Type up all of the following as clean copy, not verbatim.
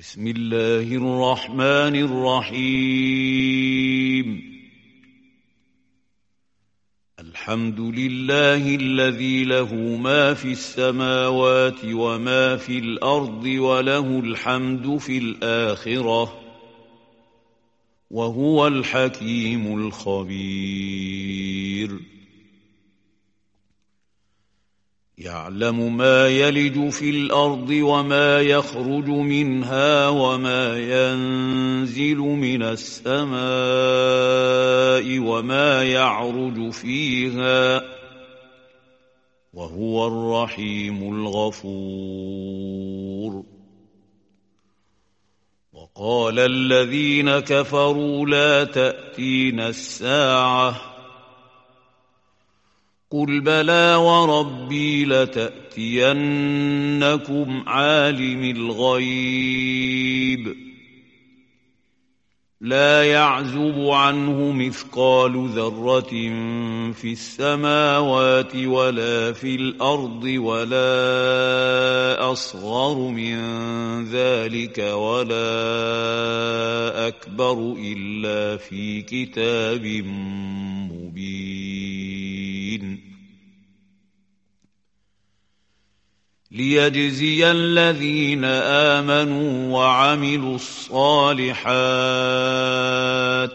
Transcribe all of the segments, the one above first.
بسم الله الرحمن الرحيم. الحمد لله الذي له ما في السماوات وما في الأرض وله الحمد في الآخرة وهو الحكيم الخبير. يعلم ما يلج في الأرض وما يخرج منها وما ينزل من السماء وما يعرج فيها وهو الرحيم الغفور. وقال الذين كفروا لا تأتينا الساعة قل بلى وربي لتأتينكم عالم الغيب لا يعزب عنه مثقال ذرة في السماوات ولا في الأرض ولا أصغر من ذلك ولا أكبر إلا في كتاب مبين. ليجزي الذين آمنوا وعملوا الصالحات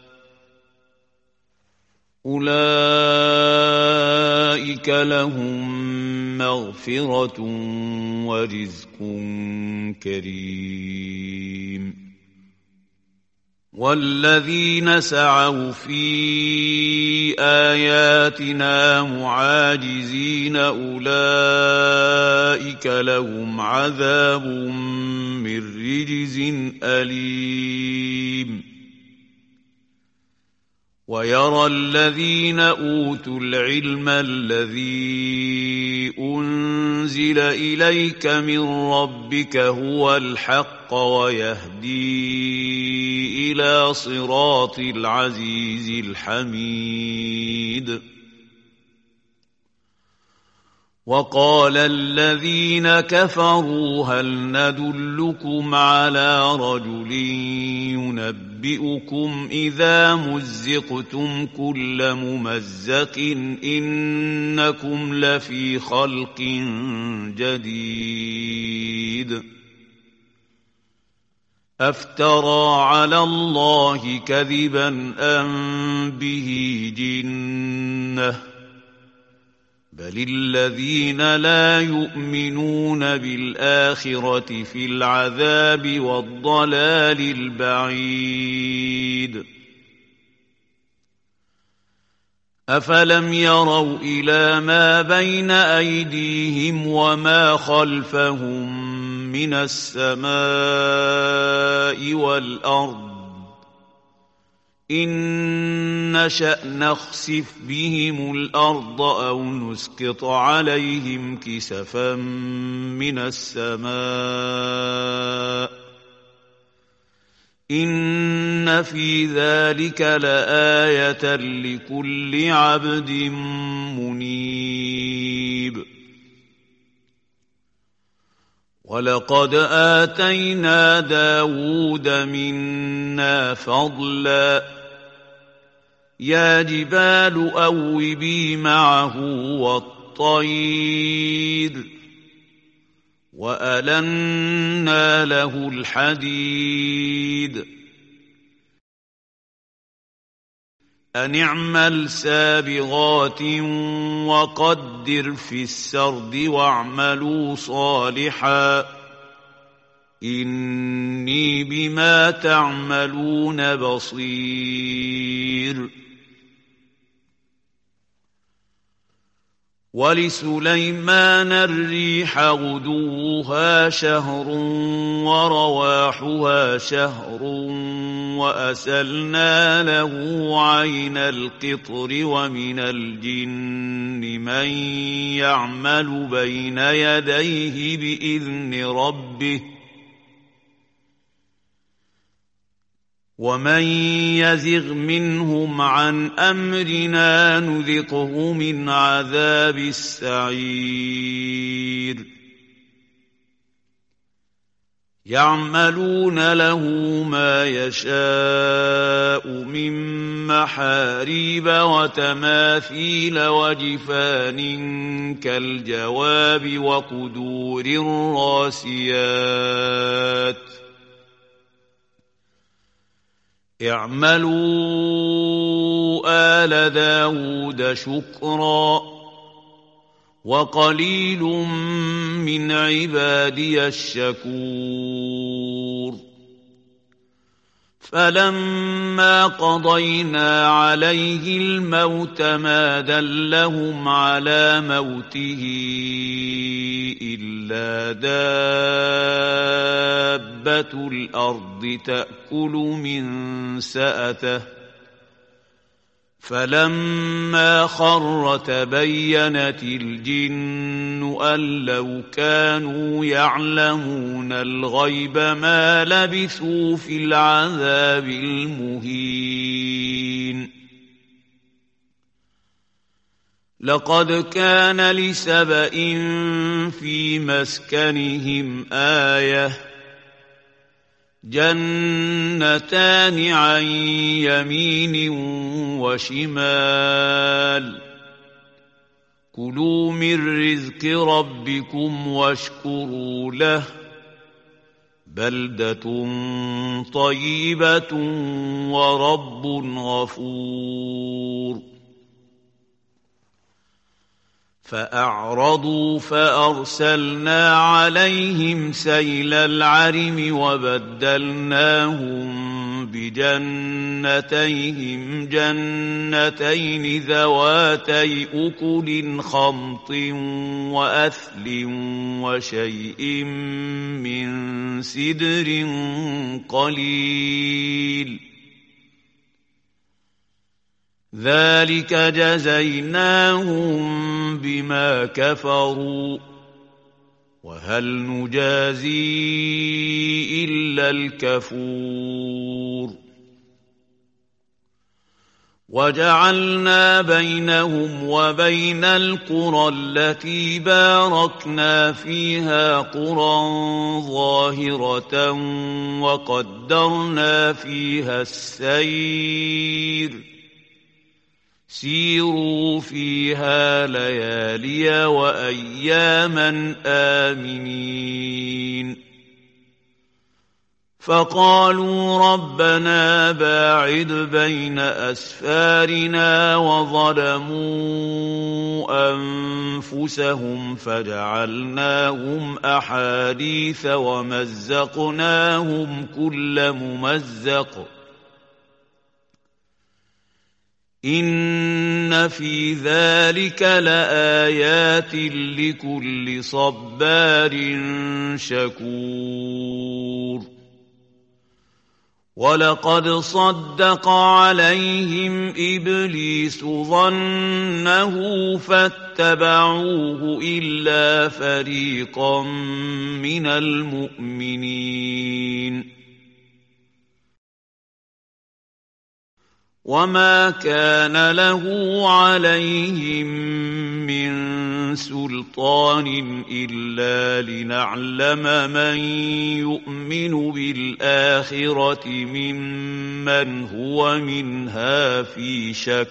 أولئك لهم مغفرة ورزق كريم. والذين سعوا في آياتنا معاجزين أولئك لهم عذاب من رجز أليم. ويرى الذين أوتوا العلم الذي أنزل إليك من ربك هو الحق ويهدي إلى صراط العزيز الحميد. وقال الذين كفروا هل ندلكم على رجل ينبئكم إذا مزقتم كل ممزق إنكم لفي خلق جديد. أفترى على الله كذبا أم به جنة بل الذين لا يؤمنون بالآخرة في العذاب والضلال البعيد. أفلم يروا إلى ما بين أيديهم وما خلفهم من السماء والأرض إن نشأ نخسف بهم الأرض أو نسقط عليهم كسفا من السماء إن في ذلك لآية لكل عبد منيب. ولقد آتينا داود منا فضلا يا جبال أوبي معه والطير وألنا له الحديد أن اعمل سابغات وقدر في السرد واعملوا صالحا إني بما تعملون بصير. ولسليمان الريح غدوها شهر ورواحها شهر وأسلنا له عين القطر ومن الجن من يعمل بين يديه بإذن ربه ومن يزغ منهم عن أمرنا نذقه من عذاب السعير. يعملون له ما يشاء من محاريب وتماثيل وجفان كالجواب وقدور الراسيات اعملوا آل داود شكرا وقليل من عبادي الشكور فلما قضينا عليه الموت ما دلهم على موته إلا دابة الأرض تأكل من سأته فلما خر تبينت الجن أن لو كانوا يعلمون الغيب ما لبثوا في العذاب المهين لقد كان لسبإ في مسكنهم آية جنتان عن يمين وشمال كلوا من رزق ربكم واشكروا له بلدة طيبة ورب غفور فأعرضوا فأرسلنا عليهم سيل العرم وبدلناهم بجنتيهم جنتين ذواتي أكل خمط وأثل وشيء من سدر قليل ذلك جزيناهم بما كفروا وهل نجازي إلا الكفور وجعلنا بينهم وبين القرى التي باركنا فيها قرى ظاهرة وقدرنا فيها السير سيروا فيها ليالي وأياما آمنين فقالوا ربنا باعد بين أسفارنا وظلموا أنفسهم فجعلناهم أحاديث ومزقناهم كل ممزق إن في ذلك لآيات لكل صبار شكور ولقد صدق عليهم إبليس ظنه فاتبعوه إلا فريقا من المؤمنين وما كان له عليهم من سلطان إلا لنعلم من يؤمن بالآخرة ممن هو منها في شك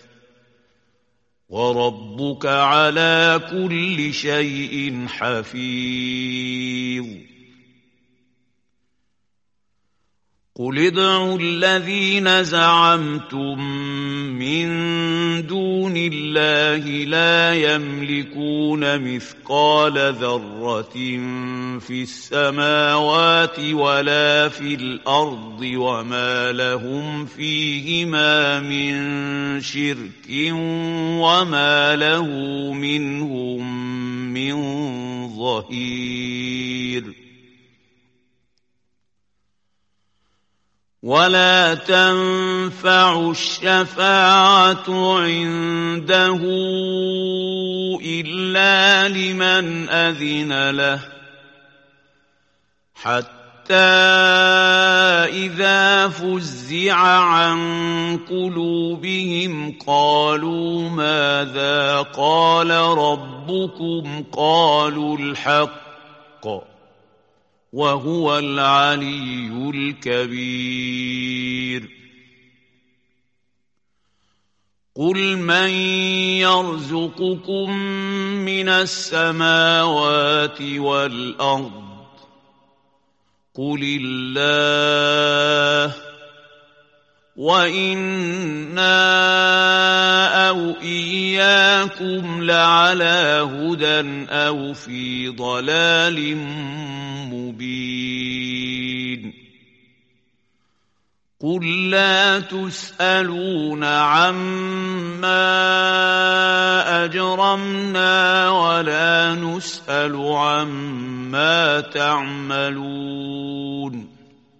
وربك على كل شيء حفيظ قل ادعوا الذين زعمتم من دون الله لا يملكون مثقال ذرة في السماوات ولا في الأرض وما لهم فيهما من شرك وما له منهم من ظهير ولا تنفع الشفاعة عنده إلا لمن أذن له حتى إذا فزع عن قلوبهم قالوا ماذا قال ربكم قالوا الحق وهو العلي الكبير. قل من يرزقكم من السماوات والأرض قل الله وإنا أو إياكم لعلى هدى أو في ضلال مبين. قل لا تسألون عما أجرمنا ولا نسأل عما تعملون.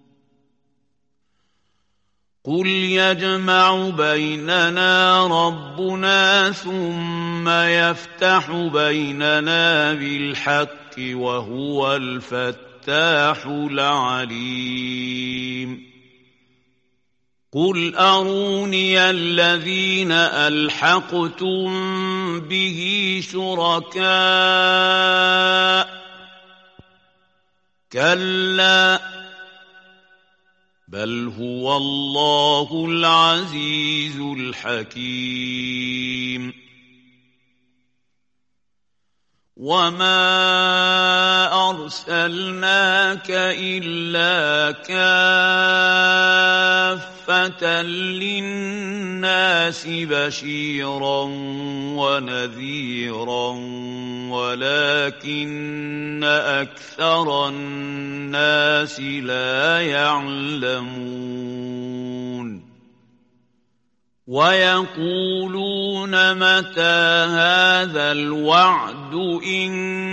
قل يجمع بيننا ربنا ثم يفتح بيننا بالحق وهو الفتاح العليم. قل أروني الذين ألحقتم به شركاء كلا بل هو الله العزيز الحكيم. وما أرسلناك إلا كافة للناس بشيرا ونذيرا ولكن أكثر الناس لا يعلمون. ويقولون متى هذا الوعد إن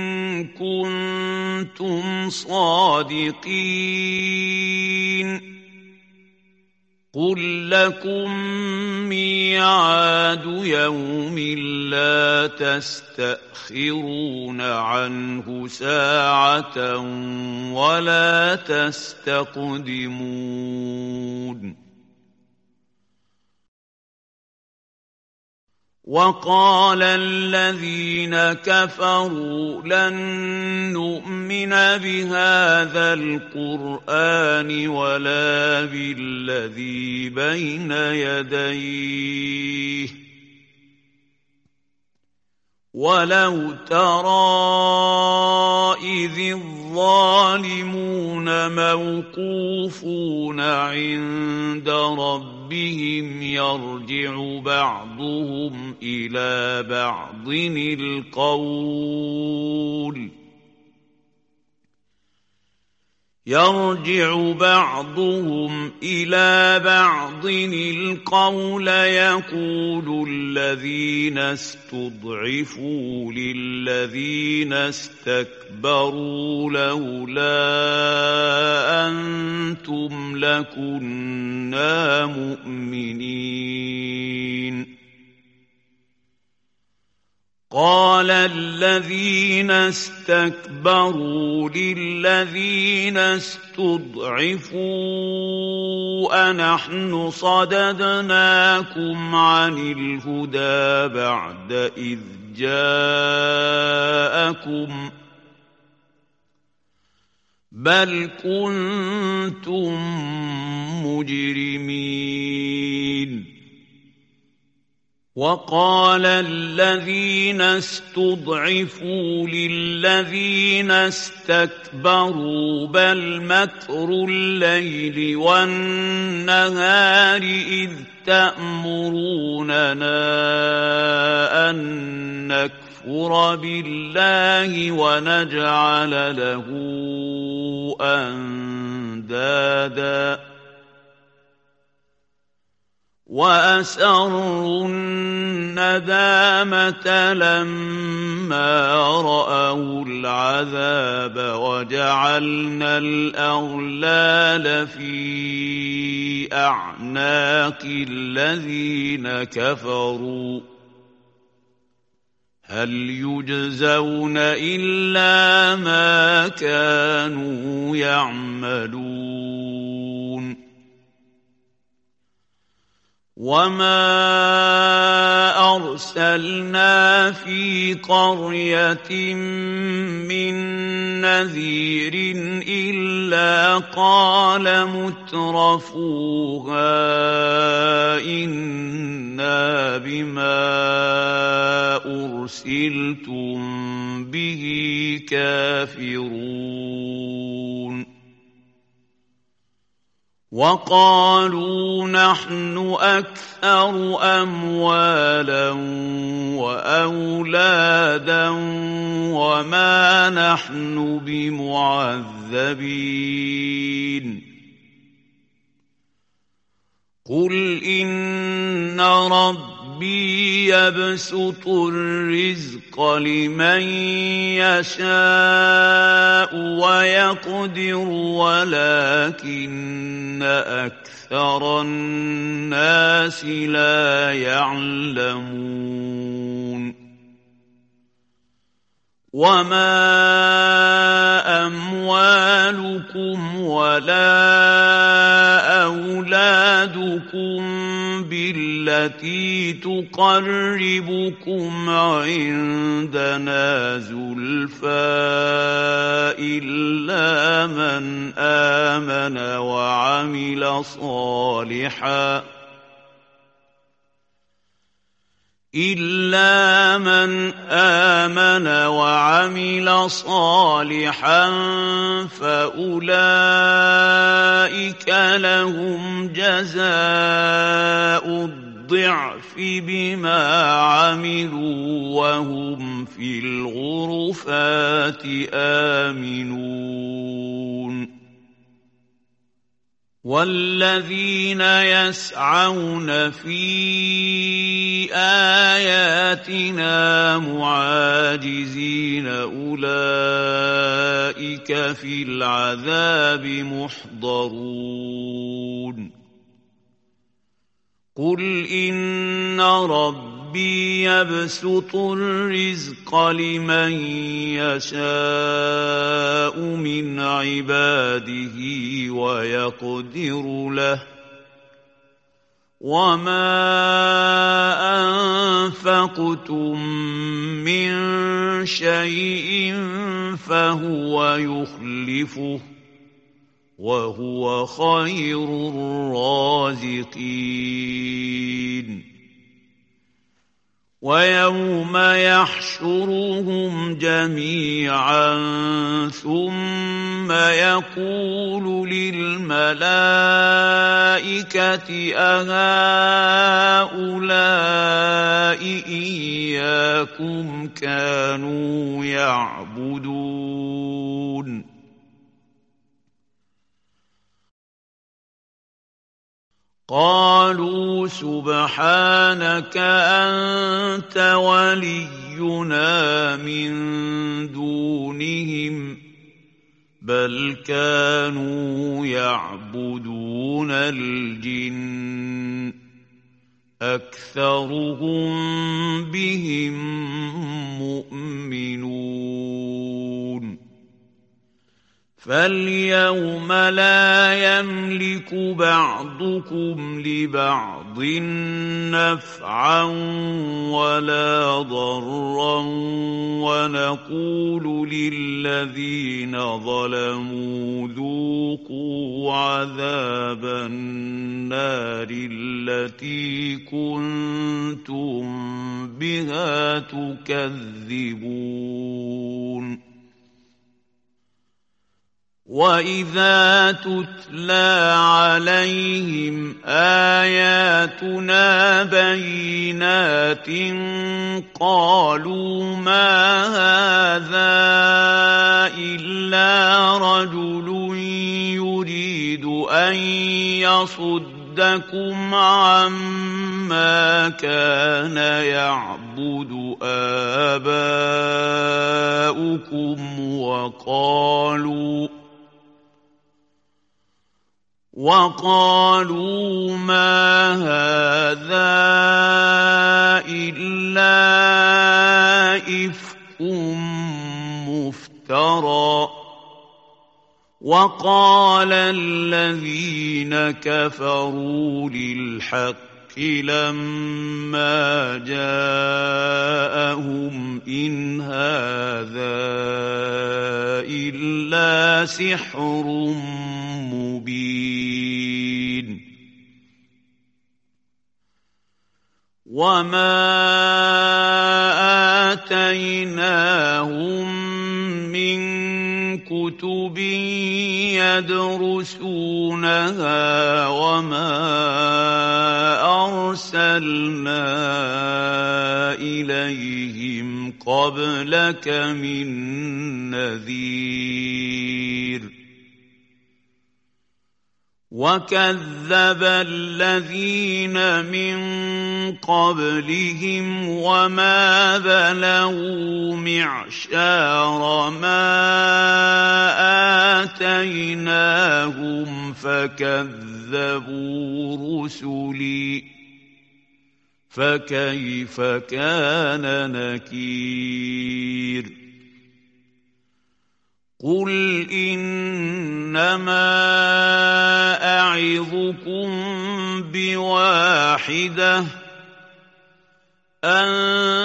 كنتم صادقين. قل لكم ميعاد يوم لا تستأخرون عنه ساعة ولا تستقدمون. وقال الذين كفروا لن نؤمن بهذا القرآن ولا بالذي بين يديه ولو ترى إذ الظالمون موقوفون عند ربهم يرجع بعضهم إلى بعض القول يقول الذين استضعفوا للذين استكبروا لولا أنتم لكنا مؤمنين. قال الذين استكبروا للذين استضعفوا أنحن صددناكم عن الهدى بعد إذ جاءكم بل كنتم مجرمين. وقال الذين استضعفوا للذين استكبروا بل مكر الليل والنهار إذ تأمروننا أن نكفر بالله ونجعل له أندادا وأسروا الندامة لما رأوا العذاب وجعلنا الأغلال في أعناق الذين كفروا هل يجزون إلا ما كانوا يعملون. وما أرسلنا في قرية من نذير إلا قال مترفوها إنا بما أرسلتم به كافرون وقالوا نحن أكثر أموالا وأولادا وما نحن بمعذبين قل إن ربي يبسط الرزق لمن يشاء ويقدر ولكن أكثر الناس لا يعلمون وما أموالكم ولا أولادكم بالتي تقربكم عندنا زلفى إلا من آمن وعمل صالحا فأولئك لهم جزاء الضعف بما عملوا وهم في الغرفات آمنون والذين يسعون في آياتنا معاجزين أولئك في العذاب محضرون قل إن ربي يبسط الرزق لمن يشاء من عباده ويقدر له وما أنفقتم من شيء فهو يخلفه وهو خير الرازقين ويوم يحشرهم جميعا ثم يقول للملائكة أهؤلاء إياكم كانوا يعبدون قالوا سبحانك أنت ولينا من دونهم بل كانوا يعبدون الجن أكثرهم بهم مؤمنون فاليوم لا يملك بعضكم لبعض نفعا ولا ضرا ونقول للذين ظلموا ذوقوا عذاب النار التي كنتم بها تكذبون وَإِذَا تُتْلَىٰ عَلَيْهِمْ آيَاتُنَا بَيِّنَاتٍ قَالُوا مَا هَٰذَا إِلَّا رَجُلٌ يُرِيدُ أَن يَصُدَّكُمْ عَمَّا كَانَ يَعْبُدُ آبَاؤُكُمْ وقالوا ما هذا إلا إفك مفترى وقال الذين كفروا للحق لما جاءهم إن هذا إلا سحر مبين وما آتيناهم من كتب يدرسونها وما أرسلنا إليهم قبلك من نذير وكذب الذين من قبلهم وما بلغوا معشار ما آتيناهم فكذبوا رسلي فكيف كان نكير قل إنما أعظكم بواحدة أن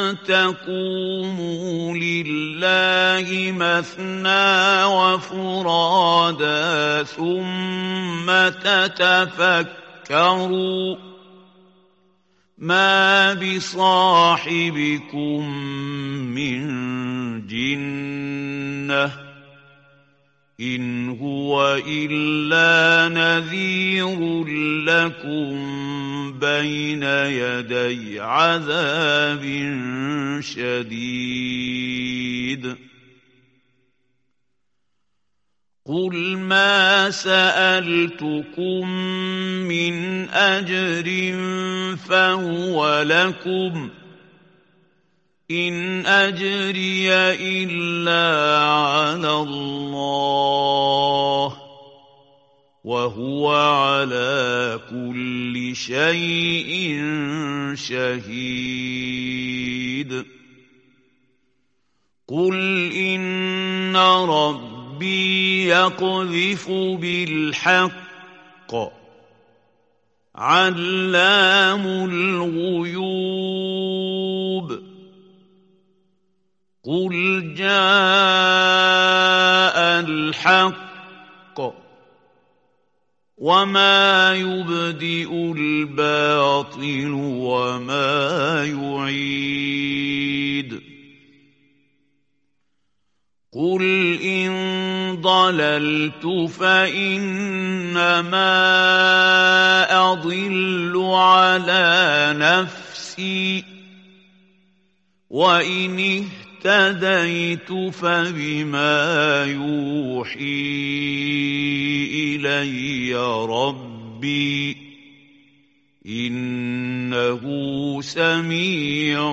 تقوموا لله مثنى وفرادا ثم تتفكروا ما بصاحبكم من جنة إن هو إلا نذير لكم بين يدي عذاب شديد قل ما سألتكم من أجر فهو لكم إن أجري إلا على الله وهو على كل شيء شهيد قل إن ربي يقذف بالحق علام الغيوب قل جاء الحق وما يبدئ الباطل وما يعيد قل إن ضللت فإنما أضل على نفسي وإن اهتديت فبما يوحي إلي ربي إنه سميع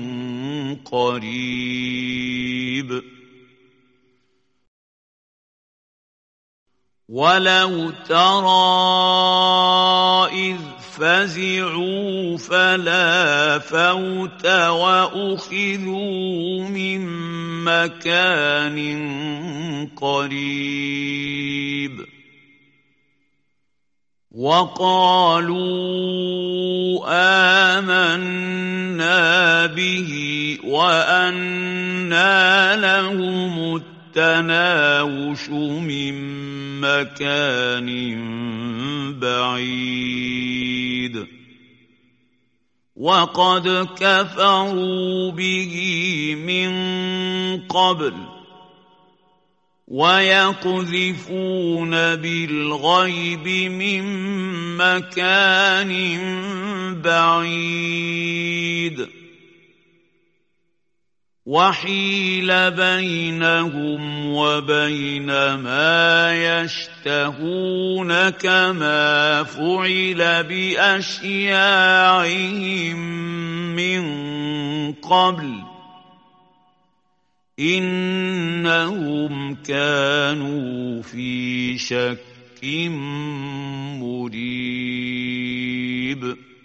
قريب ولو ترى إذ فزعوا فلا فوت وأخذوا من مكان قريب وقالوا آمنا به وأنى لهم التناوش من مكان بعيد وقد كفروا به من قبل ويقذفون بالغيب من مكان بعيد وحيل بينهم وبين ما يشتهون كما فعل بأشياعهم من قبل إنهم كانوا في شك مريب